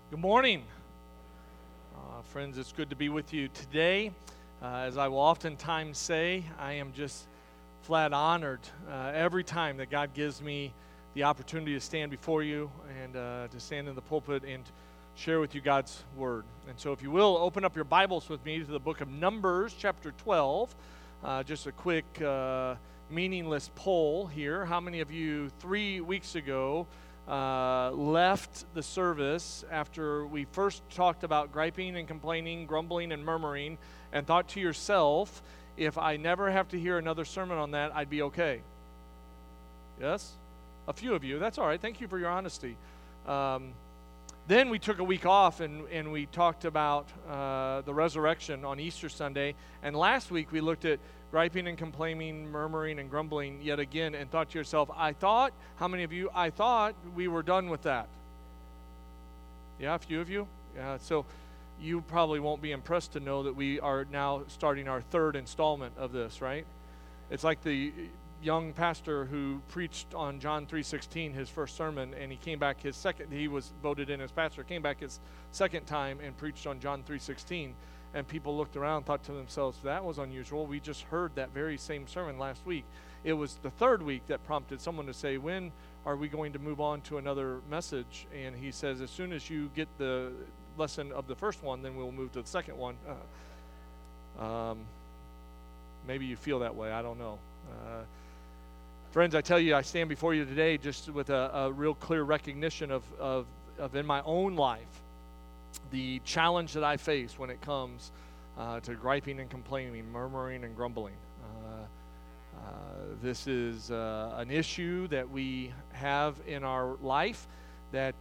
Good morning. Friends, it's good to be with you today. As I will oftentimes say, I am just flat honored every time that God gives me the opportunity to stand before you and to stand in the pulpit and share with you God's Word. And so if you will, open up your Bibles with me to the book of Numbers, chapter 12. Just a quick meaningless poll here. How many of you 3 weeks ago left the service after we first talked about griping and complaining, grumbling and murmuring, and thought to yourself, if I never have to hear another sermon on that, I'd be okay? Yes? A few of you. That's all right. Thank you for your honesty. Then we took a week off and we talked about the resurrection on Easter Sunday. And last week we looked at griping and complaining, murmuring and grumbling yet again, and thought to yourself, how many of you, I thought we were done with that? Yeah, a few of you? Yeah, so you probably won't be impressed to know that we are now starting our third installment of this, right? It's like the young pastor who preached on John 3:16, his first sermon, and he was voted in as pastor, came back his second time and preached on John 3:16. And people looked around and thought to themselves, that was unusual. We just heard that very same sermon last week. It was the third week that prompted someone to say, when are we going to move on to another message? And he says, as soon as you get the lesson of the first one, then we'll move to the second one. Maybe you feel that way. I don't know. Friends, I tell you, I stand before you today just with a real clear recognition of in my own life, the challenge that I face when it comes to griping and complaining, murmuring and grumbling. This is an issue that we have in our life that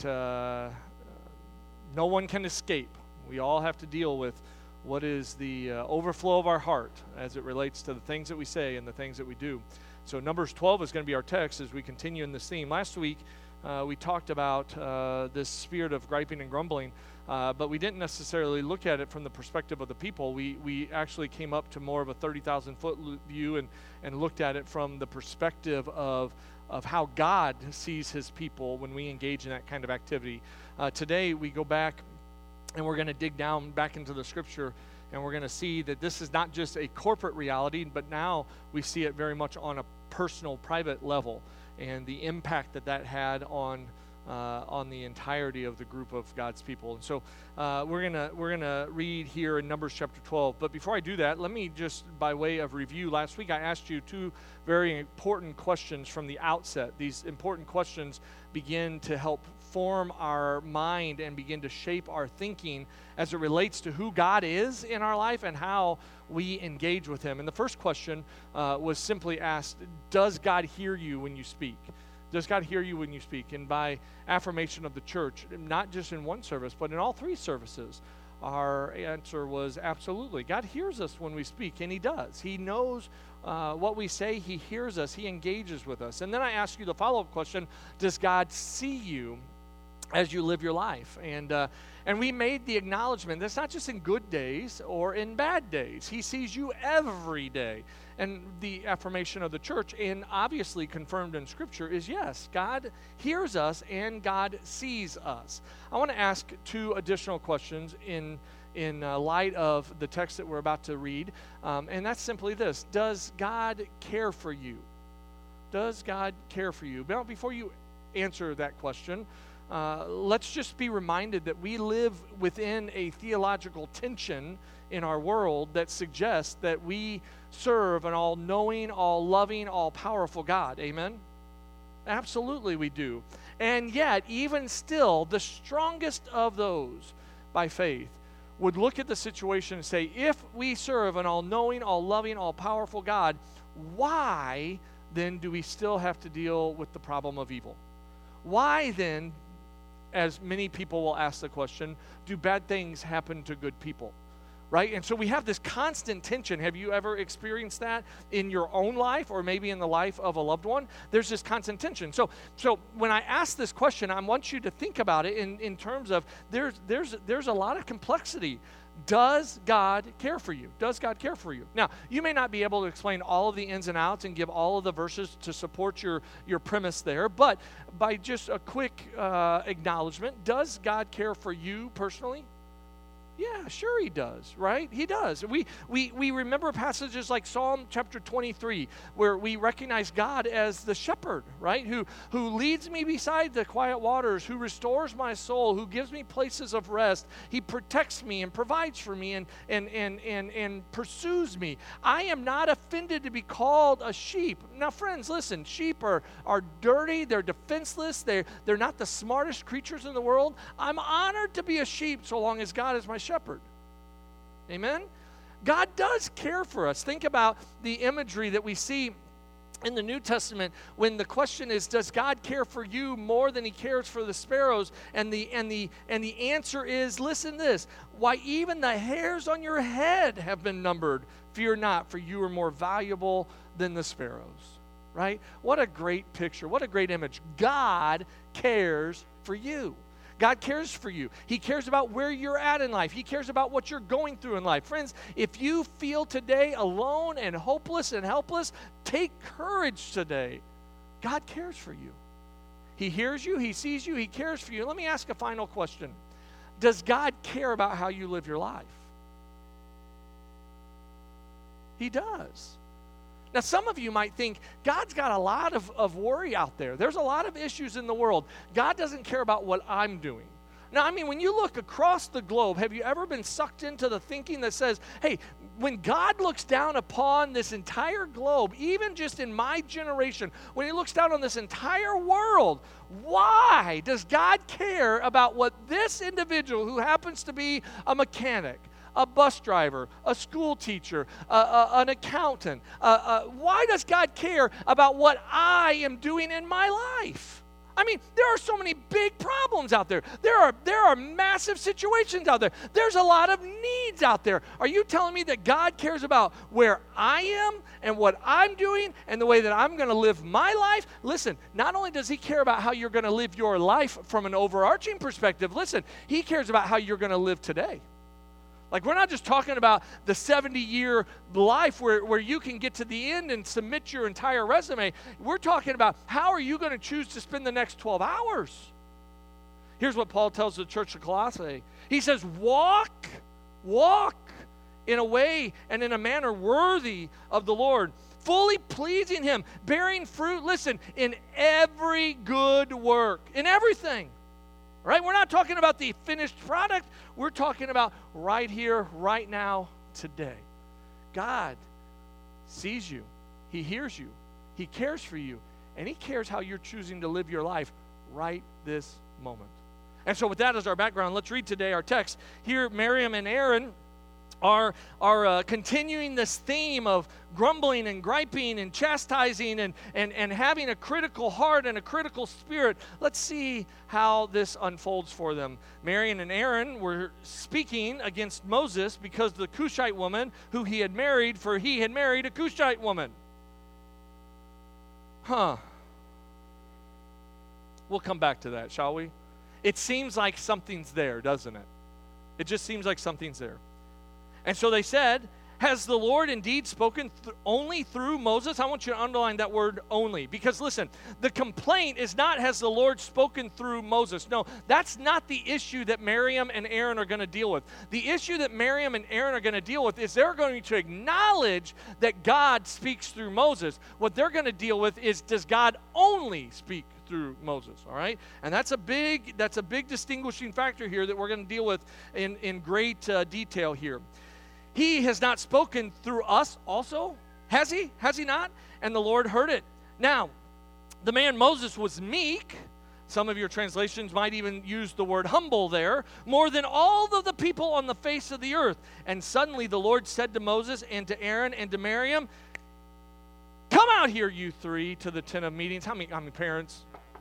no one can escape. We all have to deal with what is the overflow of our heart as it relates to the things that we say and the things that we do. So Numbers 12 is going to be our text as we continue in this theme. Last week, we talked about this spirit of griping and grumbling, but we didn't necessarily look at it from the perspective of the people. We actually came up to more of a 30,000-foot view and looked at it from the perspective of how God sees his people when we engage in that kind of activity. Today, we go back and we're going to dig down back into the Scripture, and we're going to see that this is not just a corporate reality, but now we see it very much on a personal, private level, and the impact that had on the entirety of the group of God's people. And so we're gonna read here in Numbers chapter 12. But before I do that, let me just, by way of review, last week I asked you two very important questions from the outset. These important questions begin to help form our mind and begin to shape our thinking as it relates to who God is in our life and how we engage with him. And the first question was simply asked, does God hear you when you speak? Does God hear you when you speak? And by affirmation of the church, not just in one service, but in all three services, our answer was absolutely. God hears us when we speak, and he does. He knows what we say. He hears us. He engages with us. And then I ask you the follow-up question, does God see you as you live your life? And we made the acknowledgement that's not just in good days or in bad days. He sees you every day. And the affirmation of the church, and obviously confirmed in Scripture, is yes, God hears us and God sees us. I want to ask two additional questions in light of the text that we're about to read, and that's simply this. Does God care for you? Does God care for you? Now, before you answer that question, let's just be reminded that we live within a theological tension in our world that suggests that we serve an all-knowing, all-loving, all-powerful God. Amen? Absolutely we do. And yet, even still, the strongest of those by faith would look at the situation and say, if we serve an all-knowing, all-loving, all-powerful God, why then do we still have to deal with the problem of evil? Why then, as many people will ask the question, do bad things happen to good people? right? And so we have this constant tension. Have you ever experienced that in your own life or maybe in the life of a loved one? There's this constant tension. So when I ask this question, I want you to think about it in terms of there's a lot of complexity. Does God care for you? Does God care for you? Now, you may not be able to explain all of the ins and outs and give all of the verses to support your premise there, but by just a quick acknowledgement, does God care for you personally? Yeah, sure he does, right? He does. We remember passages like Psalm chapter 23 where we recognize God as the shepherd, right? Who leads me beside the quiet waters, who restores my soul, who gives me places of rest. He protects me and provides for me and pursues me. I am not offended to be called a sheep. Now, friends, listen, sheep are dirty, they're defenseless, they're not the smartest creatures in the world. I'm honored to be a sheep so long as God is my shepherd. Amen? God does care for us. Think about the imagery that we see in the New Testament when the question is, does God care for you more than he cares for the sparrows? And the answer is, listen to this, why even the hairs on your head have been numbered. Fear not, for you are more valuable than the sparrows. Right? What a great picture. What a great image. God cares for you. God cares for you. He cares about where you're at in life. He cares about what you're going through in life. Friends, if you feel today alone and hopeless and helpless, take courage today. God cares for you. He hears you. He sees you. He cares for you. Let me ask a final question. Does God care about how you live your life? He does. Now, some of you might think, God's got a lot of worry out there. There's a lot of issues in the world. God doesn't care about what I'm doing. Now, I mean, when you look across the globe, have you ever been sucked into the thinking that says, hey, when God looks down upon this entire globe, even just in my generation, when he looks down on this entire world, why does God care about what this individual who happens to be a mechanic, a bus driver, a school teacher, an accountant? Why does God care about what I am doing in my life? I mean, there are so many big problems out there. There are massive situations out there. There's a lot of needs out there. Are you telling me that God cares about where I am and what I'm doing and the way that I'm going to live my life? Listen, not only does he care about how you're going to live your life from an overarching perspective, listen, he cares about how you're going to live today. Like, we're not just talking about the 70-year life where you can get to the end and submit your entire resume. We're talking about how are you going to choose to spend the next 12 hours? Here's what Paul tells the church of Colossae. He says, walk in a way and in a manner worthy of the Lord, fully pleasing him, bearing fruit, listen, in every good work, in everything. Right? We're not talking about the finished product. We're talking about right here, right now, today. God sees you. He hears you. He cares for you. And he cares how you're choosing to live your life right this moment. And so with that as our background, let's read today our text. Here, Miriam and Aaron are continuing this theme of grumbling and griping and chastising and having a critical heart and a critical spirit. Let's see how this unfolds for them. Miriam and Aaron were speaking against Moses because the Cushite woman who he had married, for he had married a Cushite woman. We'll come back to that, shall we? It seems like something's there, doesn't it? It just seems like something's there. And so they said, has the Lord indeed spoken only through Moses? I want you to underline that word only. Because listen, the complaint is not, has the Lord spoken through Moses? No, that's not the issue that Miriam and Aaron are going to deal with. The issue that Miriam and Aaron are going to deal with is they're going to acknowledge that God speaks through Moses. What they're going to deal with is, does God only speak through Moses? All right? And that's a big distinguishing factor here that we're going to deal with in great detail here. He has not spoken through us also? Has he? Has he not? And the Lord heard it. Now, the man Moses was meek. Some of your translations might even use the word humble there. More than all of the people on the face of the earth. And suddenly the Lord said to Moses and to Aaron and to Miriam, come out here, you three, to the tent of meetings. How many parents?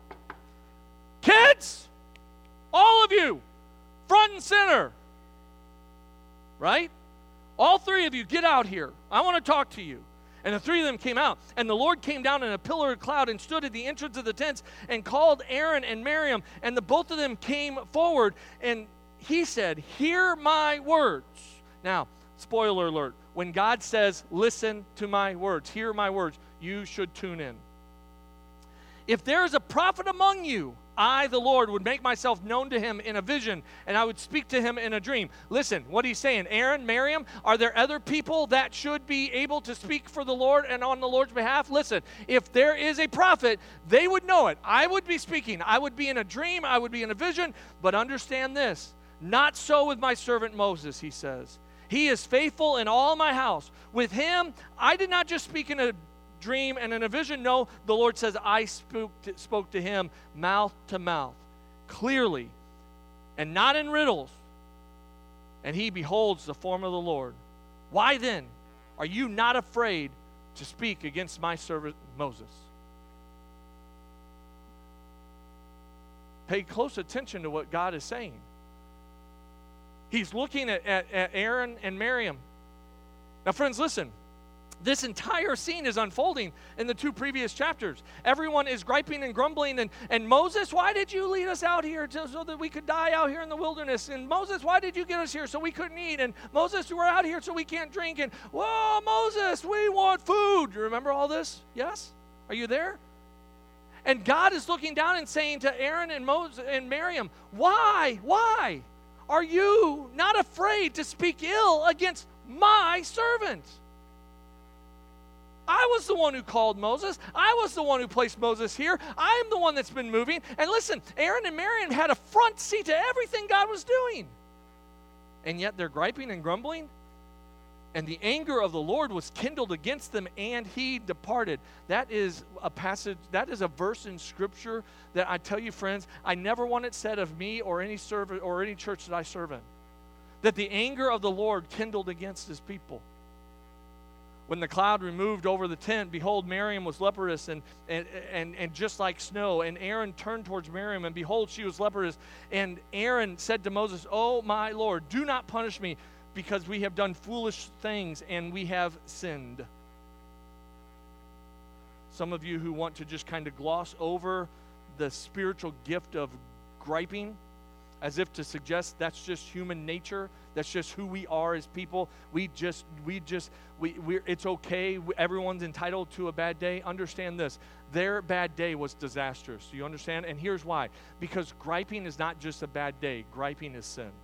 Kids! All of you! Front and center! Right? All three of you, get out here. I want to talk to you. And the three of them came out. And the Lord came down in a pillar of cloud and stood at the entrance of the tents and called Aaron and Miriam. And the both of them came forward. And he said, hear my words. Now, spoiler alert. When God says, listen to my words, hear my words, you should tune in. If there is a prophet among you, I, the Lord, would make myself known to him in a vision, and I would speak to him in a dream. Listen, what he's saying, Aaron, Miriam, are there other people that should be able to speak for the Lord and on the Lord's behalf? Listen, if there is a prophet, they would know it. I would be speaking. I would be in a dream. I would be in a vision. But understand this, not so with my servant Moses, he says. He is faithful in all my house. With him, I did not just speak in a dream and in a vision. No, the Lord says, I spoke to him mouth to mouth, clearly, and not in riddles. And he beholds the form of the Lord. Why then are you not afraid to speak against my servant Moses? Pay close attention to what God is saying. He's looking at Aaron and Miriam. Now, friends, listen. This entire scene is unfolding in the two previous chapters. Everyone is griping and grumbling. And Moses, why did you lead us out here so that we could die out here in the wilderness? And Moses, why did you get us here so we couldn't eat? And Moses, we're out here so we can't drink. And, whoa, Moses, we want food. You remember all this? Yes? Are you there? And God is looking down and saying to Aaron and Moses and Miriam, why are you not afraid to speak ill against my servant? I was the one who called Moses. I was the one who placed Moses here. I am the one that's been moving. And listen, Aaron and Miriam had a front seat to everything God was doing. And yet they're griping and grumbling. And the anger of the Lord was kindled against them, and he departed. That is a passage, that is a verse in Scripture that I tell you, friends, I never want it said of me or any church that I serve in, that the anger of the Lord kindled against his people. When the cloud removed over the tent, behold, Miriam was leprous and just like snow. And Aaron turned towards Miriam, and behold, she was leprous. And Aaron said to Moses, oh, my Lord, do not punish me, because we have done foolish things and we have sinned. Some of you who want to just kind of gloss over the spiritual gift of griping, as if to suggest that's just human nature, that's just who we are as people. It's okay. Everyone's entitled to a bad day. Understand this. Their bad day was disastrous. Do you understand? And here's why. Because griping is not just a bad day. Griping is sin.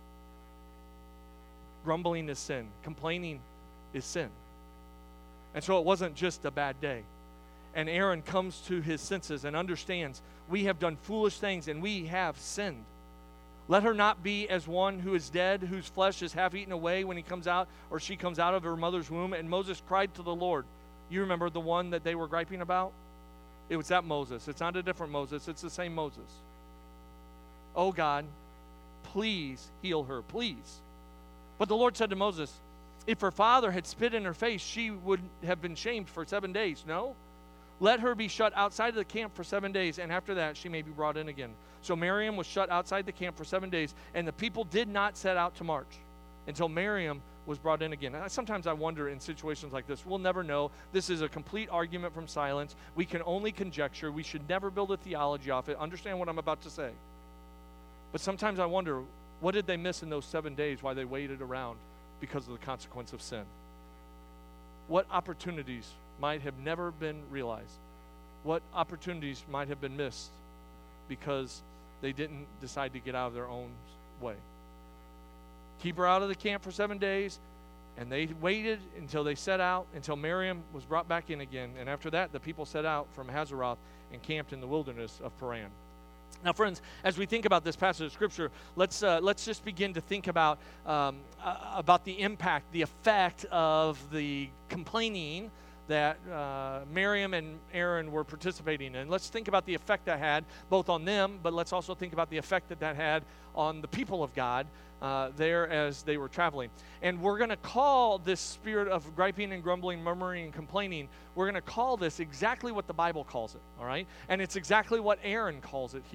Grumbling is sin. Complaining is sin. And so it wasn't just a bad day. And Aaron comes to his senses and understands we have done foolish things and we have sinned. Let her not be as one who is dead, whose flesh is half eaten away when he comes out or she comes out of her mother's womb. And Moses cried to the Lord. You remember the one that they were griping about? It was that Moses. It's not a different Moses. It's the same Moses. Oh God, please heal her, please. But the Lord said to Moses, if her father had spit in her face, she would have been shamed for 7 days. No? Let her be shut outside of the camp for 7 days, and after that she may be brought in again. So Miriam was shut outside the camp for 7 days, and the people did not set out to march until Miriam was brought in again. Sometimes I wonder in situations like this, we'll never know. This is a complete argument from silence. We can only conjecture. We should never build a theology off it. Understand what I'm about to say. But sometimes I wonder, what did they miss in those 7 days while they waited around because of the consequence of sin? What opportunities might have never been realized? What opportunities might have been missed because they didn't decide to get out of their own way? Keep her out of the camp for 7 days, and they waited until they set out, until Miriam was brought back in again. And after that, the people set out from Hazeroth and camped in the wilderness of Paran. Now, friends, as we think about this passage of Scripture, let's just begin to think about the impact, the effect of the complaining that Miriam and Aaron were participating in. Let's think about the effect that had both on them, but let's also think about the effect that had on the people of God there as they were traveling. And we're going to call this spirit of griping and grumbling, murmuring and complaining, we're going to call this exactly what the Bible calls it, all right? And it's exactly what Aaron calls it here.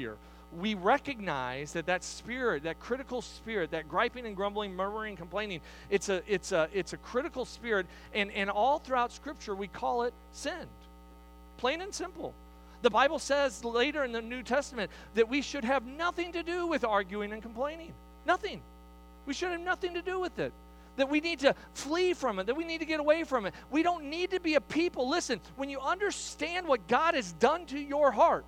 we recognize that spirit, that critical spirit, that griping and grumbling, murmuring, complaining, it's a critical spirit, and all throughout Scripture we call it sin. Plain and simple. The Bible says later in the New Testament that we should have nothing to do with arguing and complaining. Nothing. We should have nothing to do with it. That we need to flee from it, that we need to get away from it. We don't need to be a people. Listen, when you understand what God has done to your heart,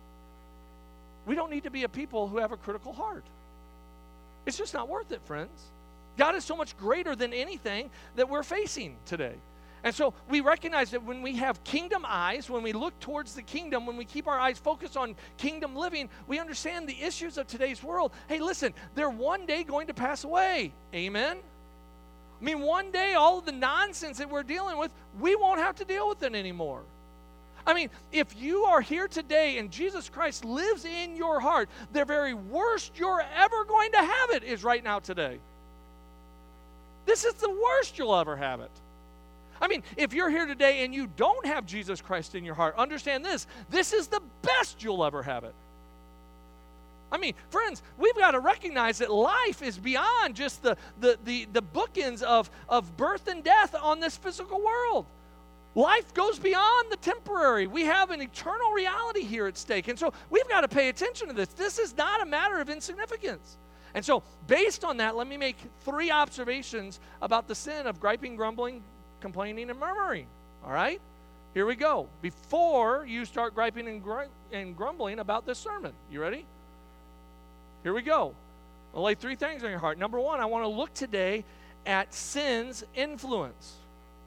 we don't need to be a people who have a critical heart. It's just not worth it, friends. God is so much greater than anything that we're facing today. And so we recognize that when we have kingdom eyes, when we look towards the kingdom, when we keep our eyes focused on kingdom living, we understand the issues of today's world. Hey, listen, they're one day going to pass away. Amen? I mean, one day all of the nonsense that we're dealing with, we won't have to deal with it anymore. I mean, if you are here today and Jesus Christ lives in your heart, the very worst you're ever going to have it is right now today. This is the worst you'll ever have it. I mean, if you're here today and you don't have Jesus Christ in your heart, understand this. This is the best you'll ever have it. I mean, friends, we've got to recognize that life is beyond just the bookends of birth and death on this physical world. Life goes beyond the temporary. We have an eternal reality here at stake. And so we've got to pay attention to this. This is not a matter of insignificance. And so based on that, let me make 3 observations about the sin of griping, grumbling, complaining, and murmuring. All right? Here we go. Before you start griping and grumbling about this sermon. You ready? Here we go. I'll lay 3 things on your heart. Number 1, I want to look today at sin's influence.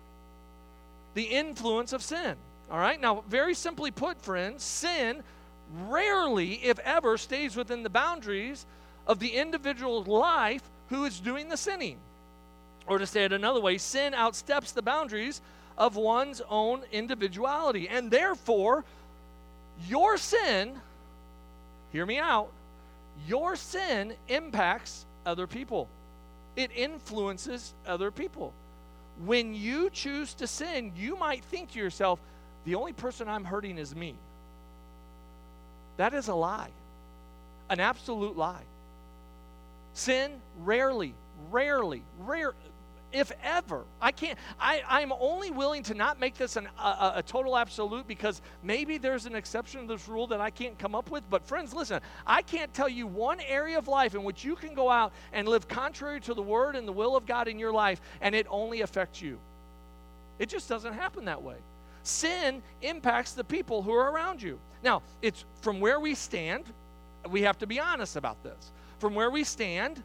The influence of sin. All right? Now, very simply put, friends, sin rarely, if ever, stays within the boundaries of the individual's life who is doing the sinning. Or to say it another way, sin outsteps the boundaries of one's own individuality. And therefore, your sin, hear me out, your sin impacts other people. It influences other people. When you choose to sin, you might think to yourself, the only person I'm hurting is me. That is a lie, an absolute lie. Sin rarely, if ever. I'm only willing to not make this a total absolute because maybe there's an exception to this rule that I can't come up with. But friends, listen, I can't tell you one area of life in which you can go out and live contrary to the word and the will of God in your life, and it only affects you. It just doesn't happen that way. Sin impacts the people who are around you. Now, it's from where we stand, we have to be honest about this. From where we stand,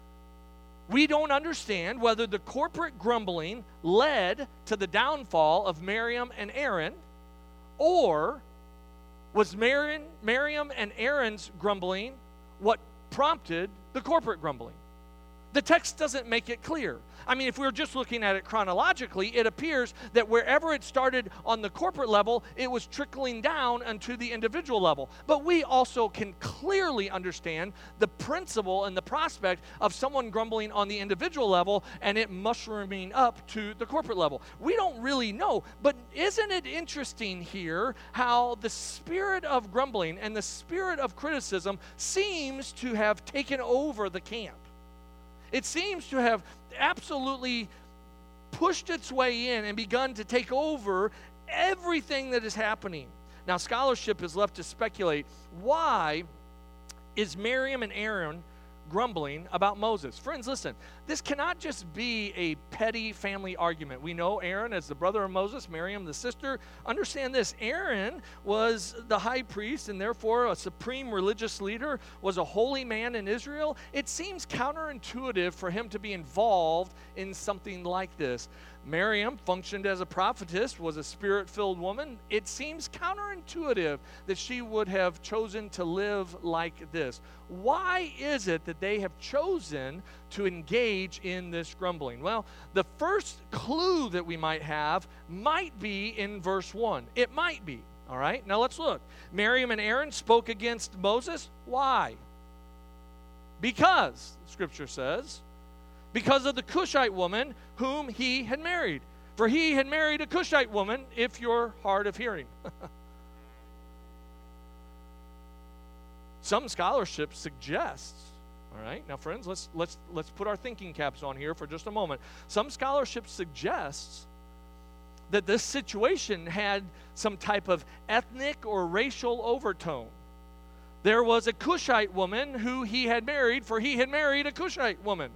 we don't understand whether the corporate grumbling led to the downfall of Miriam and Aaron, or was Miriam and Aaron's grumbling what prompted the corporate grumbling. The text doesn't make it clear. I mean, if we're just looking at it chronologically, it appears that wherever it started on the corporate level, it was trickling down onto the individual level. But we also can clearly understand the principle and the prospect of someone grumbling on the individual level and it mushrooming up to the corporate level. We don't really know, but isn't it interesting here how the spirit of grumbling and the spirit of criticism seems to have taken over the camp? It seems to have absolutely pushed its way in and begun to take over everything that is happening. Now, scholarship is left to speculate, why is Miriam and Aaron grumbling about Moses? Friends, listen, this cannot just be a petty family argument. We know Aaron as the brother of Moses, Miriam the sister. Understand this, Aaron was the high priest and therefore a supreme religious leader, was a holy man in Israel. It seems counterintuitive for him to be involved in something like this. Miriam functioned as a prophetess, was a spirit-filled woman. It seems counterintuitive that she would have chosen to live like this. Why is it that they have chosen to engage in this grumbling? Well, the first clue that we might have might be in verse 1. It might be, all right? Now let's look. Miriam and Aaron spoke against Moses. Why? Because, Scripture says, because of the Cushite woman whom he had married. For he had married a Cushite woman, if you're hard of hearing. Some scholarship suggests, all right, now friends, let's put our thinking caps on here for just a moment. Some scholarship suggests that this situation had some type of ethnic or racial overtone. There was a Cushite woman who he had married, for he had married a Cushite woman.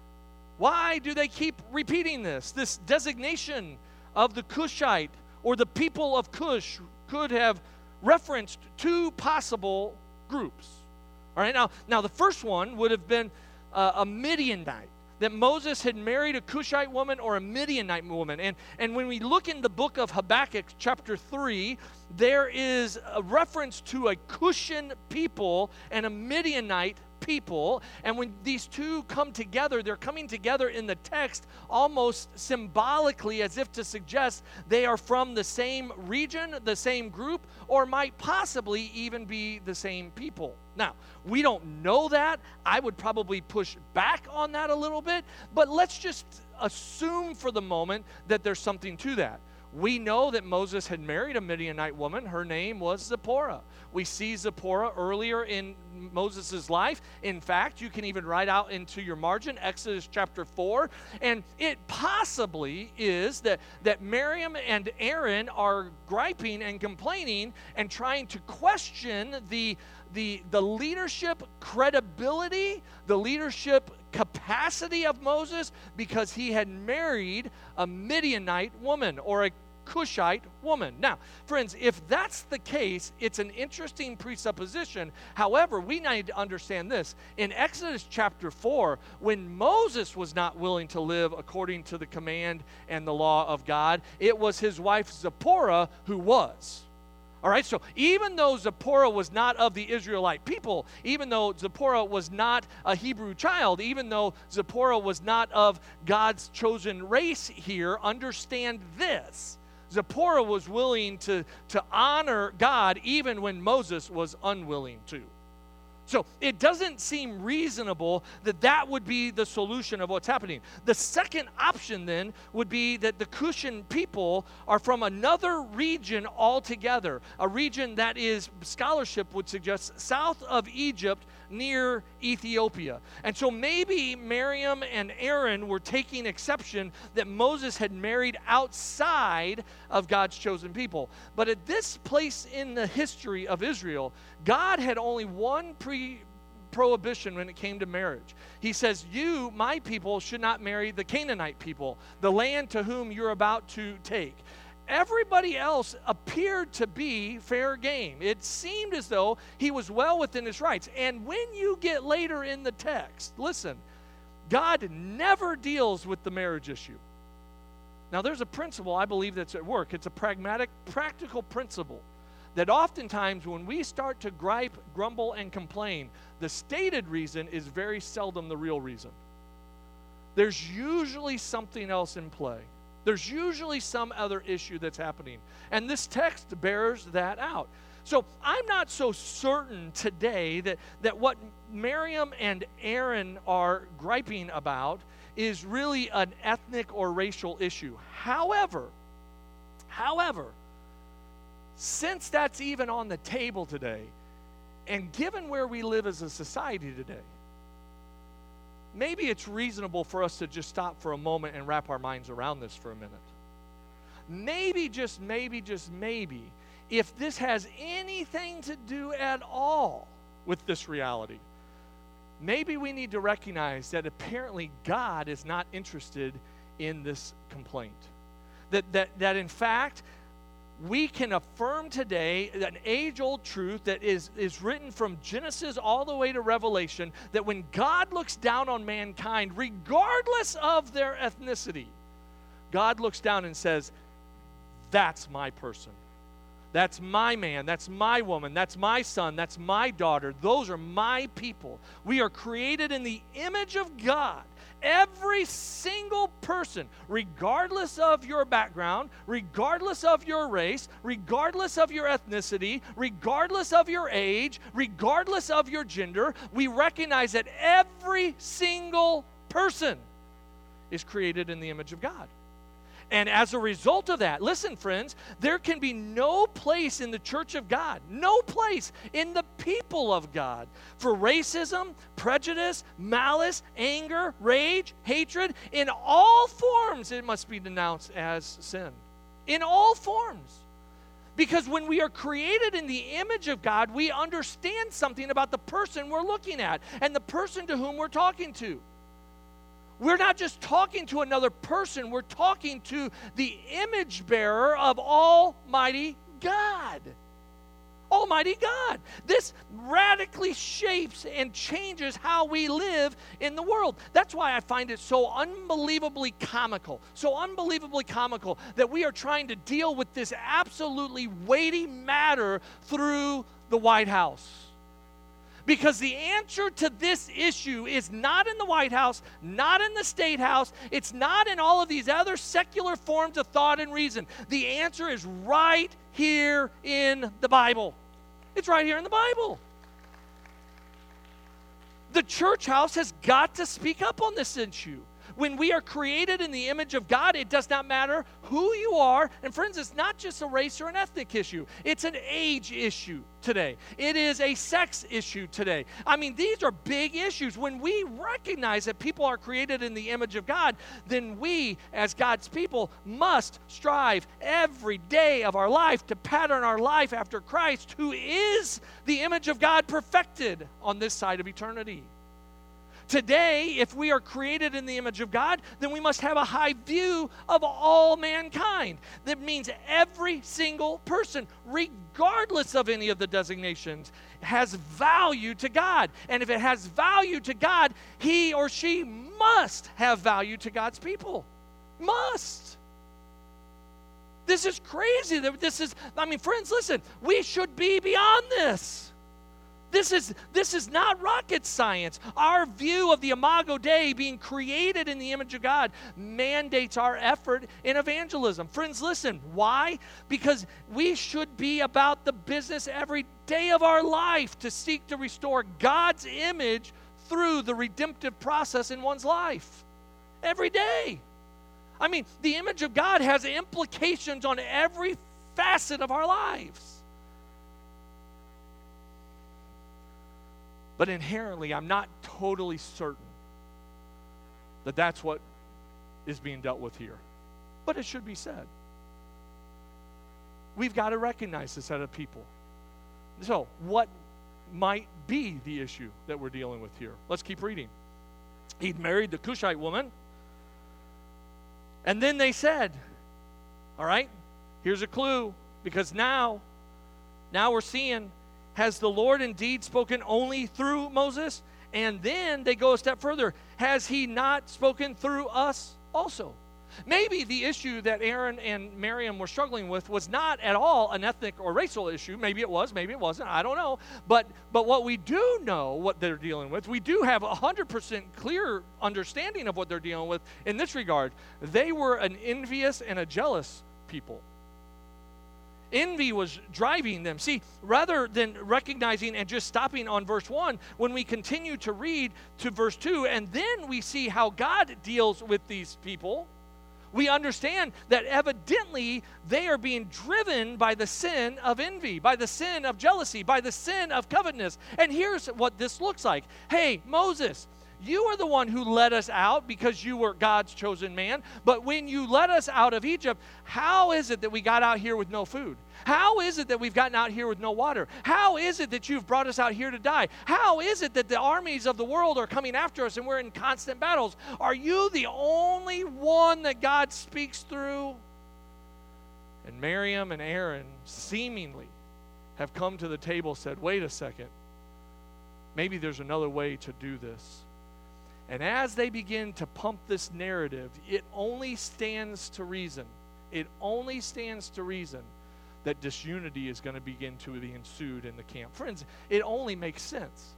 Why do they keep repeating this? This designation of the Cushite or the people of Cush could have referenced two possible groups. All right, now the first one would have been a Midianite, that Moses had married a Cushite woman or a Midianite woman. And when we look in the book of Habakkuk chapter 3, there is a reference to a Cushan people and a Midianite people. And when these two come together, they're coming together in the text almost symbolically, as if to suggest they are from the same region, the same group, or might possibly even be the same people. Now, we don't know that. I would probably push back on that a little bit, but let's just assume for the moment that there's something to that. We know that Moses had married a Midianite woman. Her name was Zipporah. We see Zipporah earlier in Moses' life. In fact, you can even write out into your margin, Exodus chapter 4. And it possibly is that Miriam and Aaron are griping and complaining and trying to question the leadership credibility, the leadership capacity of Moses, because he had married a Midianite woman or a Cushite woman. Now, friends, if that's the case, it's an interesting presupposition. However, we need to understand this. In Exodus chapter 4, when Moses was not willing to live according to the command and the law of God, it was his wife Zipporah who was. All right, so even though Zipporah was not of the Israelite people, even though Zipporah was not a Hebrew child, even though Zipporah was not of God's chosen race here, understand this. Zipporah was willing to honor God even when Moses was unwilling to. So it doesn't seem reasonable that would be the solution of what's happening. The second option then would be that the Cushan people are from another region altogether, a region that is, scholarship would suggest, south of Egypt near Ethiopia. And so maybe Miriam and Aaron were taking exception that Moses had married outside of God's chosen people. But at this place in the history of Israel, God had only one prohibition when it came to marriage. He says, you, my people, should not marry the Canaanite people, the land to whom you're about to take. Everybody else appeared to be fair game. It seemed as though he was well within his rights. And when you get later in the text, listen, God never deals with the marriage issue. Now, there's a principle I believe that's at work. It's a pragmatic, practical principle that oftentimes when we start to gripe, grumble, and complain, the stated reason is very seldom the real reason. There's usually something else in play. There's usually some other issue that's happening. And this text bears that out. So I'm not so certain today that what Miriam and Aaron are griping about is really an ethnic or racial issue. However, since that's even on the table today, and given where we live as a society today, maybe it's reasonable for us to just stop for a moment and wrap our minds around this for a minute. Maybe, just maybe, if this has anything to do at all with this reality, maybe we need to recognize that apparently God is not interested in this complaint. That in fact, we can affirm today an age-old truth that is written from Genesis all the way to Revelation, that when God looks down on mankind, regardless of their ethnicity, God looks down and says, that's my person. That's my man. That's my woman. That's my son. That's my daughter. Those are my people. We are created in the image of God. Every single person, regardless of your background, regardless of your race, regardless of your ethnicity, regardless of your age, regardless of your gender, we recognize that every single person is created in the image of God. And as a result of that, listen, friends, there can be no place in the church of God, no place in the people of God for racism, prejudice, malice, anger, rage, hatred. In all forms, it must be denounced as sin. In all forms. Because when we are created in the image of God, we understand something about the person we're looking at and the person to whom we're talking to. We're not just talking to another person, we're talking to the image bearer of Almighty God. Almighty God. This radically shapes and changes how we live in the world. That's why I find it so unbelievably comical that we are trying to deal with this absolutely weighty matter through the White House. Because the answer to this issue is not in the White House, not in the State House, it's not in all of these other secular forms of thought and reason. The answer is right here in the Bible. It's right here in the Bible. The church house has got to speak up on this issue. When we are created in the image of God, it does not matter who you are. And friends, it's not just a race or an ethnic issue. It's an age issue today. It is a sex issue today. I mean, these are big issues. When we recognize that people are created in the image of God, then we, as God's people, must strive every day of our life to pattern our life after Christ, who is the image of God perfected on this side of eternity. Today, if we are created in the image of God, then we must have a high view of all mankind. That means every single person, regardless of any of the designations, has value to God. And if it has value to God, he or she must have value to God's people. Must. This is crazy. Friends, listen, we should be beyond this. This is not rocket science. Our view of the Imago Dei, being created in the image of God, mandates our effort in evangelism. Friends, listen. Why? Because we should be about the business every day of our life to seek to restore God's image through the redemptive process in one's life. Every day. I mean, the image of God has implications on every facet of our lives. But inherently, I'm not totally certain that that's what is being dealt with here. But it should be said. We've got to recognize this as a people. So, what might be the issue that we're dealing with here? Let's keep reading. He'd married the Cushite woman. And then they said, all right, here's a clue. Because now we're seeing, has the Lord indeed spoken only through Moses? And then they go a step further. Has he not spoken through us also? Maybe the issue that Aaron and Miriam were struggling with was not at all an ethnic or racial issue. Maybe it was, maybe it wasn't. I don't know. But what we do know what they're dealing with, we do have 100% clear understanding of what they're dealing with in this regard. They were an envious and a jealous people. Envy was driving them. See, rather than recognizing and just stopping on verse 1, when we continue to read to verse 2, and then we see how God deals with these people, we understand that evidently they are being driven by the sin of envy, by the sin of jealousy, by the sin of covetousness. And here's what this looks like. Hey, Moses, you are the one who led us out because you were God's chosen man. But when you led us out of Egypt, how is it that we got out here with no food? How is it that we've gotten out here with no water? How is it that you've brought us out here to die? How is it that the armies of the world are coming after us and we're in constant battles? Are you the only one that God speaks through? And Miriam and Aaron seemingly have come to the table, said, wait a second. Maybe there's another way to do this. And as they begin to pump this narrative, it only stands to reason. It only stands to reason that disunity is going to begin to be ensued in the camp. Friends, it only makes sense.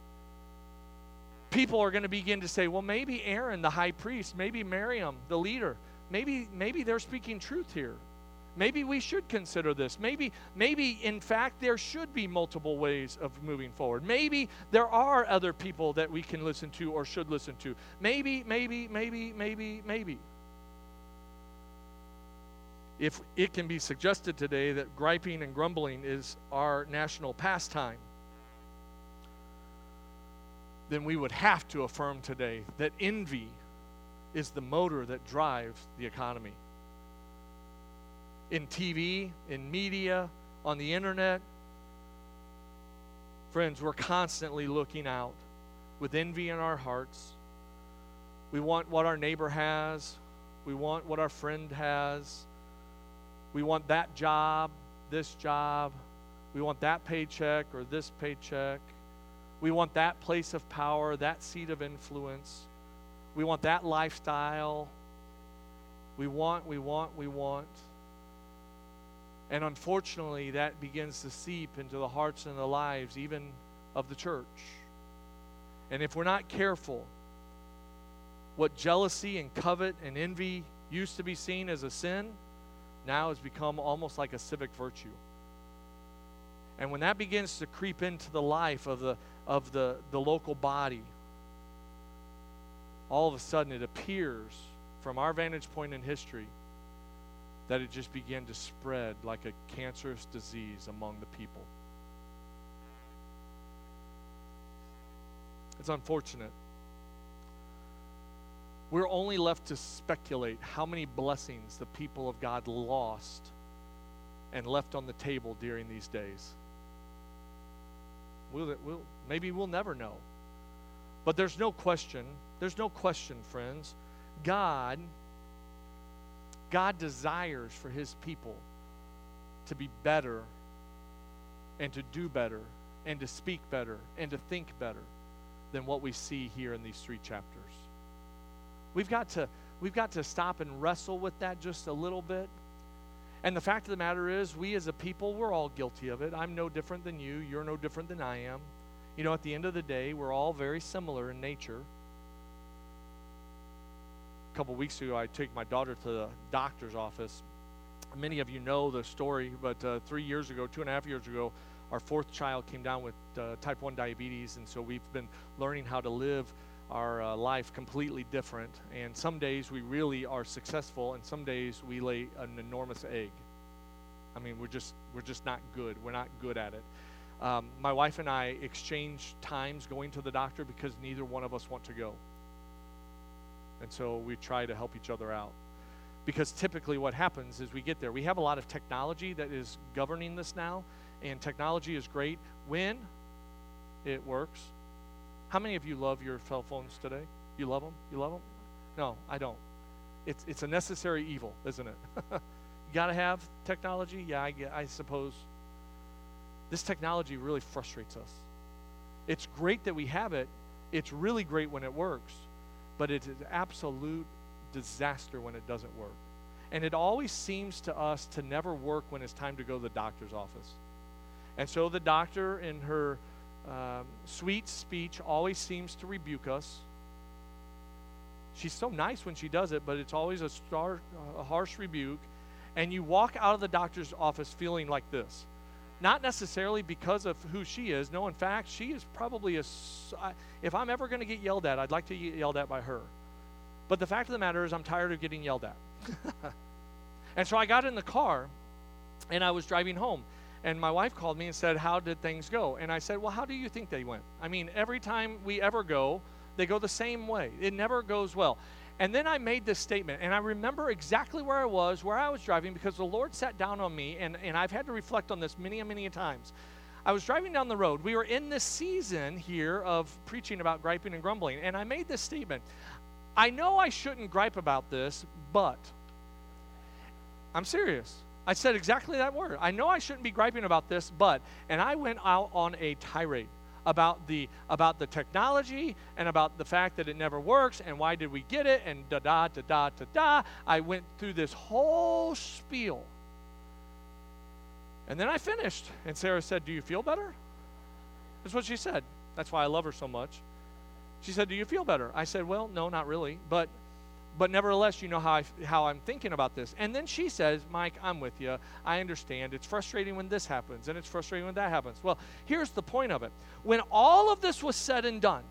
People are going to begin to say, well, maybe Aaron, the high priest, maybe Miriam, the leader, maybe they're speaking truth here. Maybe we should consider this. Maybe, in fact, there should be multiple ways of moving forward. Maybe there are other people that we can listen to or should listen to. Maybe. if it can be suggested today that griping and grumbling is our national pastime, then we would have to affirm today that envy is the motor that drives the economy. In TV, in media, on the internet, friends, we're constantly looking out with envy in our hearts. We want what our neighbor has. We want what our friend has. We want that job, this job. We want that paycheck or this paycheck. We want that place of power, that seat of influence. We want that lifestyle. We want. And unfortunately, that begins to seep into the hearts and the lives even of the church. And if we're not careful, what jealousy and covet and envy used to be seen as a sin now has become almost like a civic virtue. And when that begins to creep into the life of the local body, all of a sudden it appears from our vantage point in history that it just began to spread like a cancerous disease among the people. It's unfortunate. We're only left to speculate how many blessings the people of God lost and left on the table during these days. Maybe we'll never know. But there's no question, friends, God desires for his people to be better and to do better and to speak better and to think better than what we see here in these 3 chapters. We've got to stop and wrestle with that just a little bit. And the fact of the matter is, we as a people, we're all guilty of it. I'm no different than you. You're no different than I am. You know, at the end of the day, we're all very similar in nature. A couple weeks ago, I took my daughter to the doctor's office. Many of you know the story, but 3 years ago, 2.5 years ago, our 4th child came down with type 1 diabetes, and so we've been learning how to live our life completely different. And some days we really are successful, and some days we lay an enormous egg. I mean, we're just not good. We're not good at it. My wife and I exchange times going to the doctor because neither one of us want to go. And so we try to help each other out. Because typically what happens is we get there. We have a lot of technology that is governing this now, and technology is great when it works. How many of you love your cell phones today? You love them? You love them? No, I don't. It's a necessary evil, isn't it? You got to have technology? Yeah, I suppose. This technology really frustrates us. It's great that we have it. It's really great when it works. But it is absolute disaster when it doesn't work. And it always seems to us to never work when it's time to go to the doctor's office. And so the doctor, in her sweet speech, always seems to rebuke us. She's so nice when she does it, but it's always a harsh rebuke. And you walk out of the doctor's office feeling like this. Not necessarily because of who she is. No, in fact, she is probably if I'm ever going to get yelled at, I'd like to get yelled at by her. But the fact of the matter is I'm tired of getting yelled at. And so I got in the car, and I was driving home. And my wife called me and said, how did things go? And I said, well, how do you think they went? I mean, every time we ever go, they go the same way. It never goes well. And then I made this statement, and I remember exactly where I was driving, because the Lord sat down on me, and I've had to reflect on this many times. I was driving down the road. We were in this season here of preaching about griping and grumbling, and I made this statement. I know I shouldn't gripe about this, but I'm serious. I said exactly that word. I know I shouldn't be griping about this, but, and I went out on a tirade about the technology and about the fact that it never works and why did we get it and da-da. I went through this whole spiel. And then I finished, and Sarah said, do you feel better? That's what she said. That's why I love her so much. She said, do you feel better? I said, well, no, not really, but nevertheless, you know how I'm thinking about this. And then she says, Mike, I'm with you. I understand. It's frustrating when this happens, and it's frustrating when that happens. Well, here's the point of it. When all of this was said and done,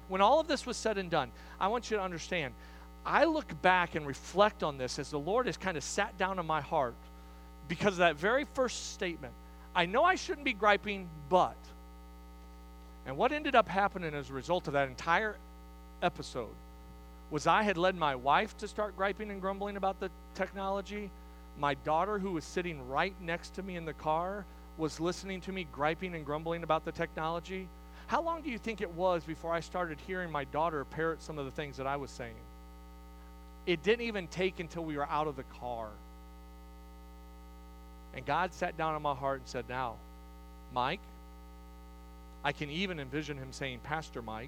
I want you to understand, I look back and reflect on this as the Lord has kind of sat down in my heart because of that very first statement. I know I shouldn't be griping, but. And what ended up happening as a result of that entire episode was I had led my wife to start griping and grumbling about the technology. My daughter, who was sitting right next to me in the car, was listening to me griping and grumbling about the technology. How long do you think it was before I started hearing my daughter parrot some of the things that I was saying? It didn't even take until we were out of the car. And God sat down in my heart and said, now, Mike, I can even envision him saying, Pastor Mike,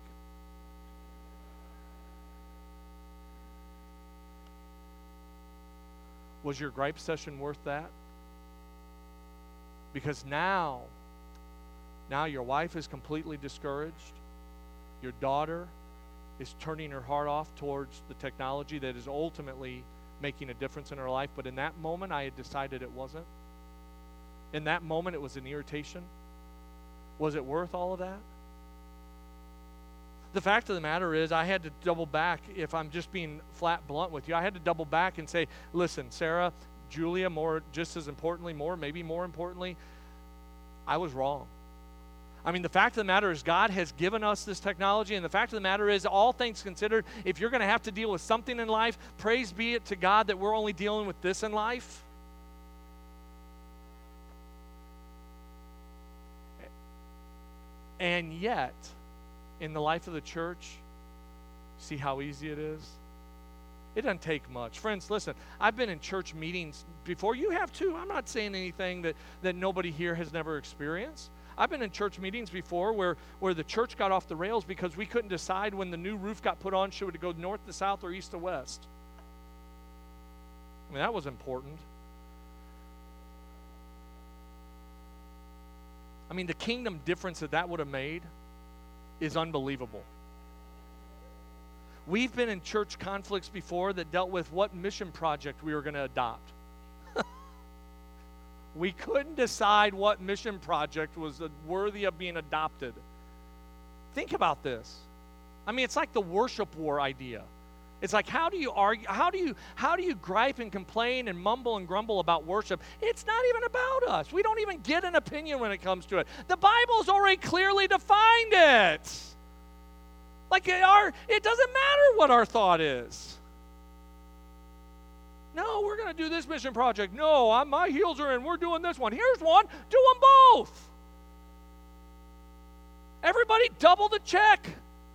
was your gripe session worth that? Because now your wife is completely discouraged. Your daughter is turning her heart off towards the technology that is ultimately making a difference in her life. But in that moment, I had decided it wasn't. In that moment, it was an irritation. Was it worth all of that? The fact of the matter is, I had to double back. If I'm just being flat blunt with you, I had to double back and say, listen, Sarah, Julia, just as importantly, maybe more importantly, I was wrong. I mean, the fact of the matter is God has given us this technology, and the fact of the matter is, all things considered, if you're going to have to deal with something in life, praise be it to God that we're only dealing with this in life. And yet, in the life of the church, see how easy it is? It doesn't take much. Friends, listen, I've been in church meetings before. You have too. I'm not saying anything that nobody here has never experienced. I've been in church meetings before where the church got off the rails because we couldn't decide when the new roof got put on, should it go north to south or east to west. I mean, that was important. I mean, the kingdom difference that would have made is unbelievable. We've been in church conflicts before that dealt with what mission project we were going to adopt. We couldn't decide what mission project was worthy of being adopted. Think about this. I mean, it's like the worship war idea. It's like, how do you argue? How do you gripe and complain and mumble and grumble about worship? It's not even about us. We don't even get an opinion when it comes to it. The Bible's already clearly defined it. Like it doesn't matter what our thought is. No, we're going to do this mission project. No, my heels are in. We're doing this one. Here's one. Do them both. Everybody double the check.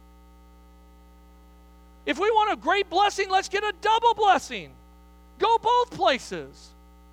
If we want a great blessing, let's get a double blessing. Go both places.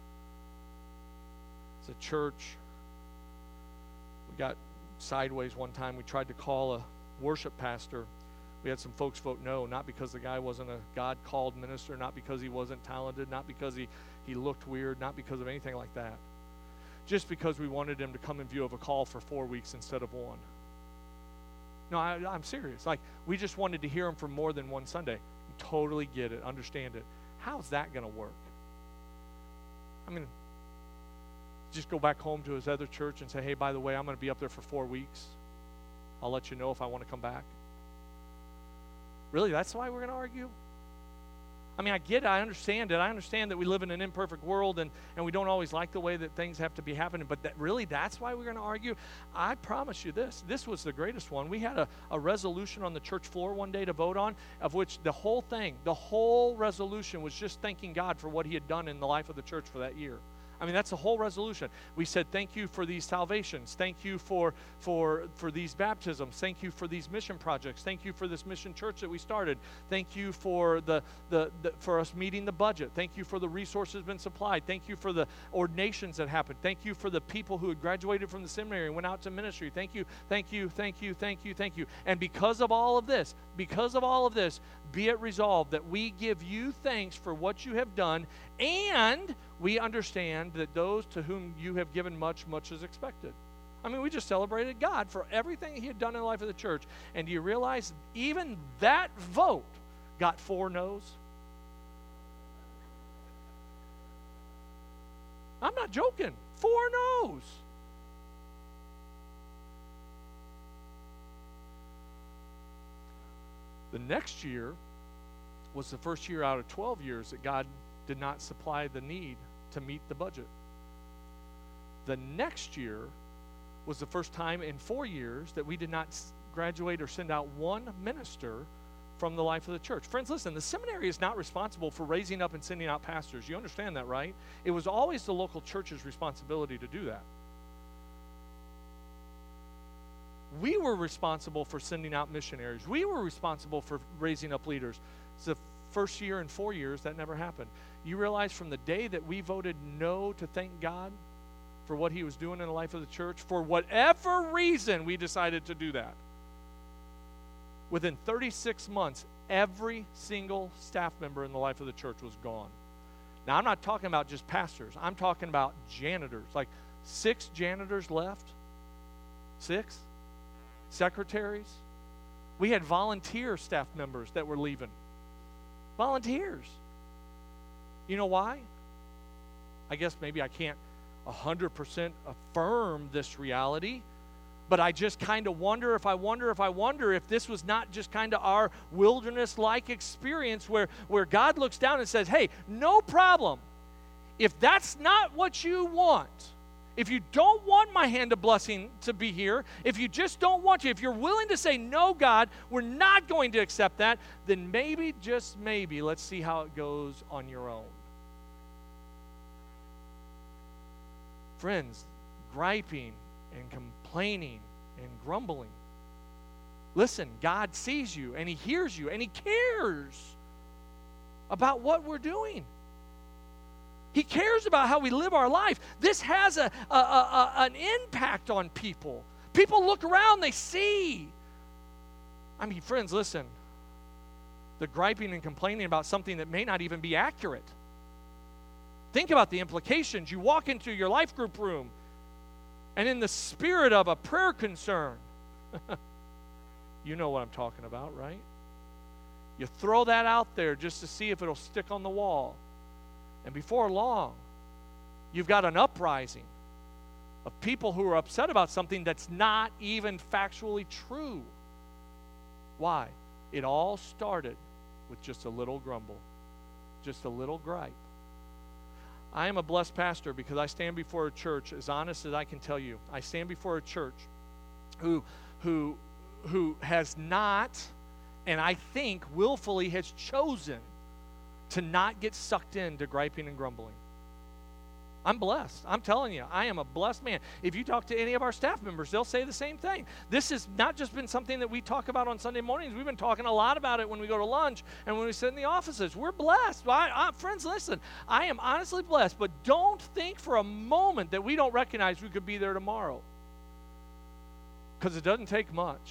As a church, we got sideways one time. We tried to call a worship pastor. We had some folks vote no, not because the guy wasn't a God-called minister, not because he wasn't talented, not because he looked weird, not because of anything like that. Just because we wanted him to come in view of a call for 4 weeks instead of one. No, I'm serious. Like, we just wanted to hear him for more than one Sunday. Totally get it, understand it. How's that going to work? I mean, just go back home to his other church and say, hey, by the way, I'm going to be up there for 4 weeks. I'll let you know if I want to come back. Really, that's why we're going to argue? I mean, I get it. I understand it. I understand that we live in an imperfect world and we don't always like the way that things have to be happening. But that's why we're going to argue? I promise you this. This was the greatest one. We had a resolution on the church floor one day to vote on, of which the whole resolution was just thanking God for what he had done in the life of the church for that year. I mean, that's the whole resolution. We said, thank you for these salvations. Thank you for these baptisms. Thank you for these mission projects. Thank you for this mission church that we started. Thank you for for us meeting the budget. Thank you for the resources been supplied. Thank you for the ordinations that happened. Thank you for the people who had graduated from the seminary and went out to ministry. Thank you, thank you, thank you, thank you, thank you. And because of all of this, be it resolved that we give you thanks for what you have done, and we understand that those to whom you have given much, much is expected. I mean, we just celebrated God for everything he had done in the life of the church. And do you realize even that vote got 4 no's? I'm not joking. 4 no's. The next year was the first year out of 12 years that God did not supply the need to meet the budget. The next year was the first time in 4 years that we did not graduate or send out one minister from the life of the church. Friends, listen, the seminary is not responsible for raising up and sending out pastors. You understand that, right? It was always the local church's responsibility to do that. We were responsible for sending out missionaries. We were responsible for raising up leaders. It's the first year in 4 years that never happened. You realize from the day that we voted no to thank God for what he was doing in the life of the church, for whatever reason we decided to do that, within 36 months, every single staff member in the life of the church was gone. Now, I'm not talking about just pastors. I'm talking about janitors. Like 6 janitors left. 6 secretaries. We had volunteer staff members that were leaving. Volunteers. You know why? I guess maybe I can't 100% affirm this reality, but I just kind of wonder if this was not just kind of our wilderness-like experience where God looks down and says, hey, no problem. If that's not what you want, if you don't want my hand of blessing to be here, if you just don't want to, if you're willing to say, no, God, we're not going to accept that, then maybe, just maybe, let's see how it goes on your own. Friends, griping and complaining and grumbling. Listen, God sees you and he hears you and he cares about what we're doing. He cares about how we live our life. This has an impact on people. People look around, they see. I mean, friends, listen. The griping and complaining about something that may not even be accurate. Think about the implications. You walk into your life group room, and in the spirit of a prayer concern, you know what I'm talking about, right? You throw that out there just to see if it'll stick on the wall. And before long, you've got an uprising of people who are upset about something that's not even factually true. Why? It all started with just a little grumble, just a little gripe. I am a blessed pastor because I stand before a church, as honest as I can tell you, I stand before a church who has not, and I think willfully has chosen to not get sucked into griping and grumbling. I'm blessed. I'm telling you, I am a blessed man. If you talk to any of our staff members, they'll say the same thing. This has not just been something that we talk about on Sunday mornings. We've been talking a lot about it when we go to lunch and when we sit in the offices. We're blessed. Friends, listen, I am honestly blessed, but don't think for a moment that we don't recognize we could be there tomorrow, because it doesn't take much.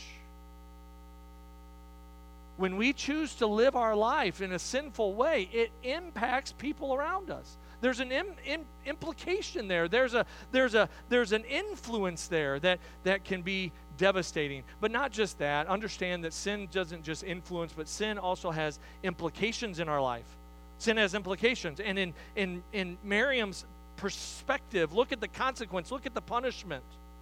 When we choose to live our life in a sinful way, it impacts people around us. There's an implication there. There's an influence there that can be devastating. But not just that. Understand that sin doesn't just influence, but sin also has implications in our life. Sin has implications. And in Miriam's perspective, look at the consequence. Look at the punishment.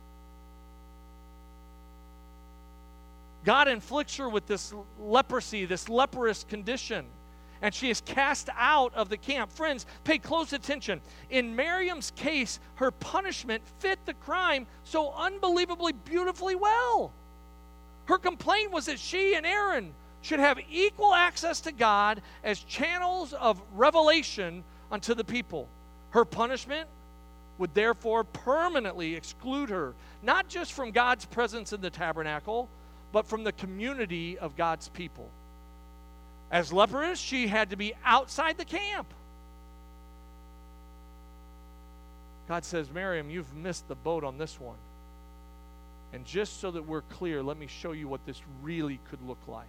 God inflicts her with this leprosy, this leprous condition, and she is cast out of the camp. Friends, pay close attention. In Miriam's case, her punishment fit the crime so unbelievably beautifully well. Her complaint was that she and Aaron should have equal access to God as channels of revelation unto the people. Her punishment would therefore permanently exclude her, not just from God's presence in the tabernacle, but from the community of God's people. As leprous, she had to be outside the camp. God says, Miriam, you've missed the boat on this one. And just so that we're clear, let me show you what this really could look like.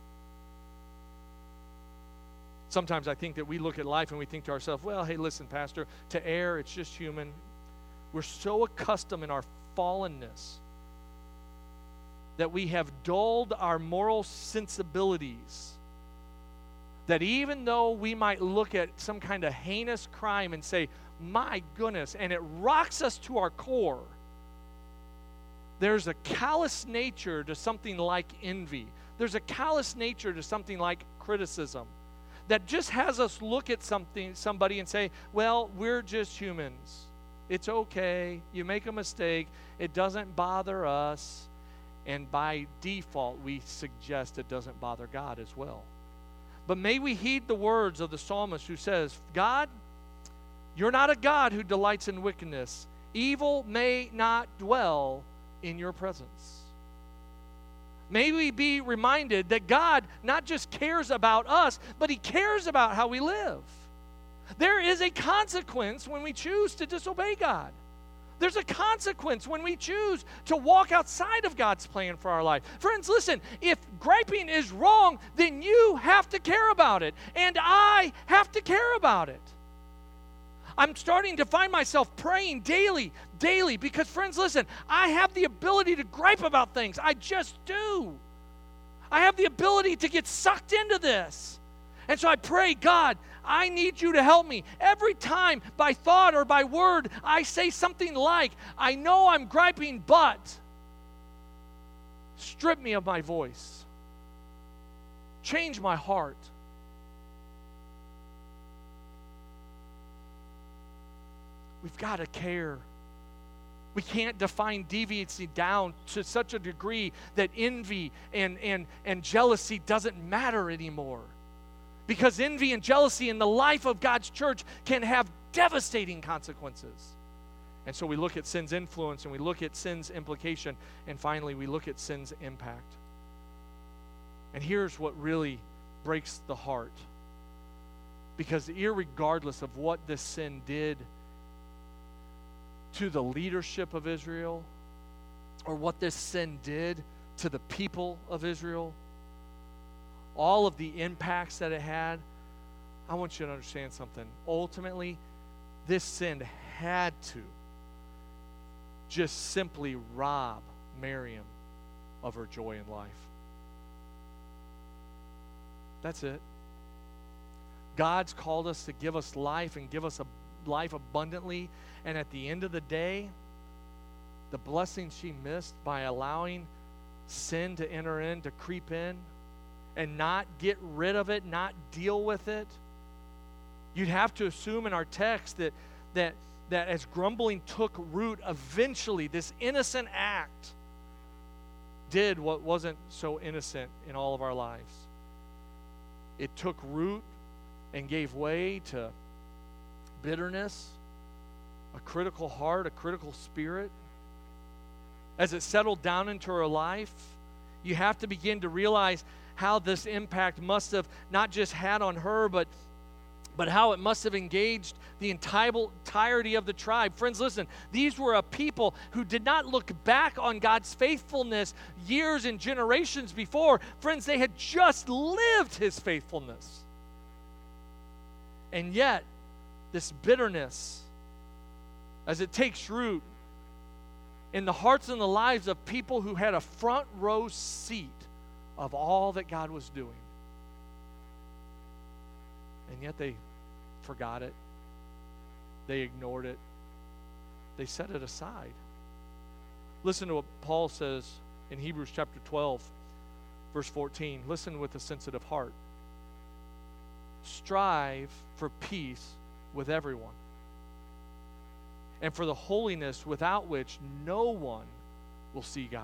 Sometimes I think that we look at life and we think to ourselves, well, hey, listen, Pastor, to err, it's just human. We're so accustomed in our fallenness that we have dulled our moral sensibilities, that even though we might look at some kind of heinous crime and say, my goodness, and it rocks us to our core, there's a callous nature to something like envy. There's a callous nature to something like criticism that just has us look at somebody and say, well, we're just humans. It's okay. You make a mistake. It doesn't bother us. And by default, we suggest it doesn't bother God as well. But may we heed the words of the psalmist who says, God, you're not a God who delights in wickedness. Evil may not dwell in your presence. May we be reminded that God not just cares about us, but He cares about how we live. There is a consequence when we choose to disobey God. There's a consequence when we choose to walk outside of God's plan for our life. Friends, listen, if griping is wrong, then you have to care about it, and I have to care about it. I'm starting to find myself praying daily, because, friends, listen, I have the ability to gripe about things. I just do. I have the ability to get sucked into this. And so I pray, God, I need you to help me. Every time by thought or by word I say something like, I know I'm griping, but strip me of my voice. Change my heart. We've got to care. We can't define deviancy down to such a degree that envy and jealousy doesn't matter anymore. Because envy and jealousy in the life of God's church can have devastating consequences. And so we look at sin's influence, and we look at sin's implication, and finally we look at sin's impact. And here's what really breaks the heart. Because irregardless of what this sin did to the leadership of Israel, or what this sin did to the people of Israel, all of the impacts that it had, I want you to understand something. Ultimately, this sin had to just simply rob Miriam of her joy in life. That's it. God's called us to give us life and give us a life abundantly, and at the end of the day, the blessing she missed by allowing sin to enter in, to creep in, and not get rid of it, not deal with it. You'd have to assume in our text that as grumbling took root, eventually this innocent act did what wasn't so innocent in all of our lives. It took root and gave way to bitterness, a critical heart, a critical spirit. As it settled down into her life, you have to begin to realize how this impact must have not just had on her, but how it must have engaged the entirety of the tribe. Friends, listen, these were a people who did not look back on God's faithfulness years and generations before. Friends, they had just lived His faithfulness. And yet, this bitterness, as it takes root in the hearts and the lives of people who had a front row seat of all that God was doing. And yet they forgot it. They ignored it. They set it aside. Listen to what Paul says in Hebrews chapter 12, verse 14. Listen with a sensitive heart. Strive for peace with everyone, and for the holiness without which no one will see God.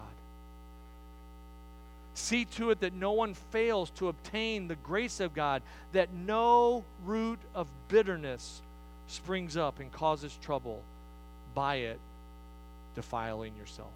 See to it that no one fails to obtain the grace of God, that no root of bitterness springs up and causes trouble, by it defiling yourself.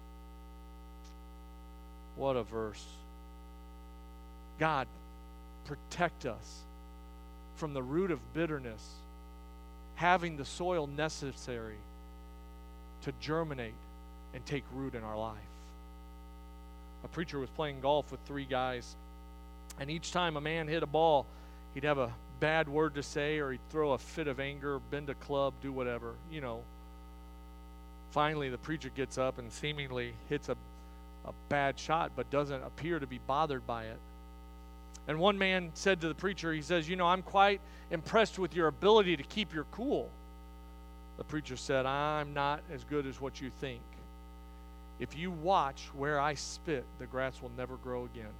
What a verse. God, protect us from the root of bitterness having the soil necessary to germinate and take root in our life. A preacher was playing golf with 3 guys, and each time a man hit a ball, he'd have a bad word to say, or he'd throw a fit of anger, bend a club, do whatever, you know. Finally, the preacher gets up and seemingly hits a bad shot, but doesn't appear to be bothered by it. And one man said to the preacher, he says, I'm quite impressed with your ability to keep your cool. The preacher said, I'm not as good as what you think. If you watch where I spit, the grass will never grow again.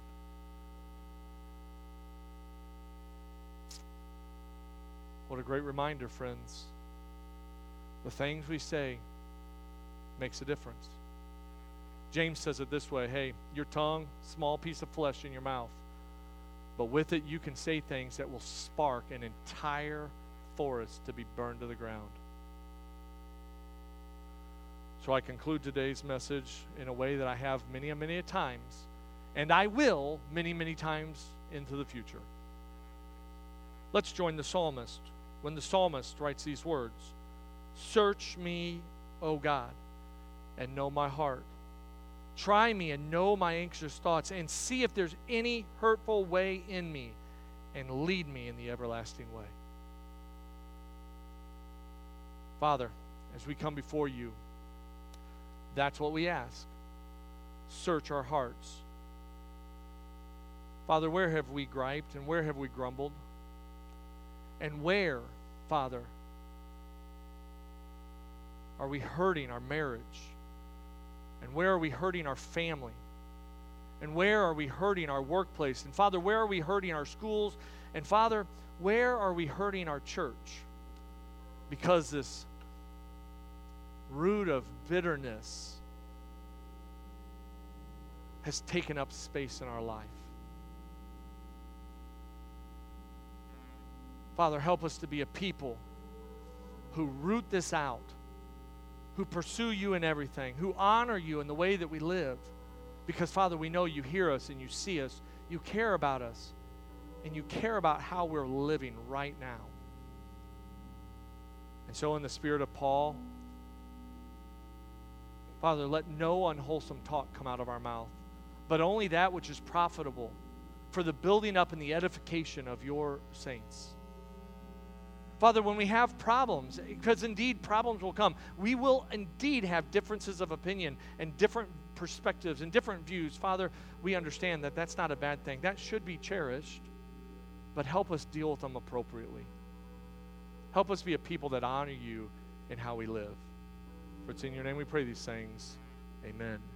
What a great reminder, friends. The things we say makes a difference. James says it this way, hey, your tongue, small piece of flesh in your mouth, but with it you can say things that will spark an entire forest to be burned to the ground. So I conclude today's message in a way that I have many times, and I will many times into the future. Let's join the psalmist when the psalmist writes these words, "Search me, O God, and know my heart. Try me and know my anxious thoughts, and see if there's any hurtful way in me, and lead me in the everlasting way." Father, as we come before you, that's what we ask. Search our hearts. Father, where have we griped and where have we grumbled? And where, Father, are we hurting our marriage? And where are we hurting our family? And where are we hurting our workplace? And Father, where are we hurting our schools? And Father, where are we hurting our church? Because this root of bitterness has taken up space in our life. Father, help us to be a people who root this out, who pursue you in everything, who honor you in the way that we live. Because, Father, we know you hear us and you see us, you care about us, and you care about how we're living right now. And so in the spirit of Paul, Father, let no unwholesome talk come out of our mouth, but only that which is profitable for the building up and the edification of your saints. Father, when we have problems, because indeed problems will come, we will indeed have differences of opinion and different perspectives and different views. Father, we understand that that's not a bad thing. That should be cherished, but help us deal with them appropriately. Help us be a people that honor you in how we live. For it's in your name we pray these things. Amen.